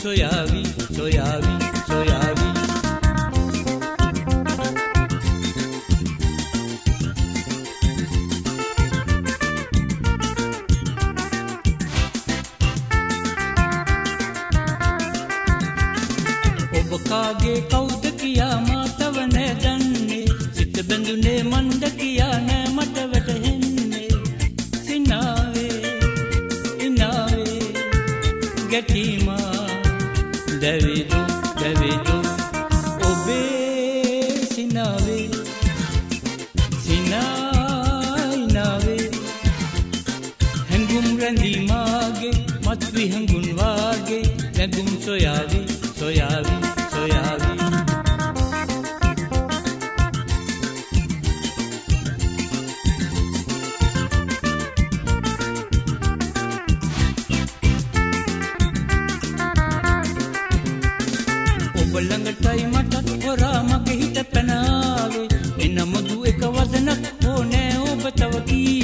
සොයාවි සොයාවි සොයාවි ඔබ කාගේ කවුද කියා මාතව නැදන්නේ සිත බඳුනේ මන්ද කියා නෑ මට වැටහෙන්නේ සිනාවේ ඉනාවේ ගැටීමා දවිදු දවිදු ඔබේ සිනාවේ සිනායිනාවේ හැඟුම් රැඳී මාගේ මත් විහඟුන් වාගේ නැගුම් සොයාවි සොයාවි සොයාවි ඔබ ළඟටයි මටත් හොරා මගේ හිත පැනාවේ එනමුදු එක වදනක් ඕනෑ ඔබ තව කී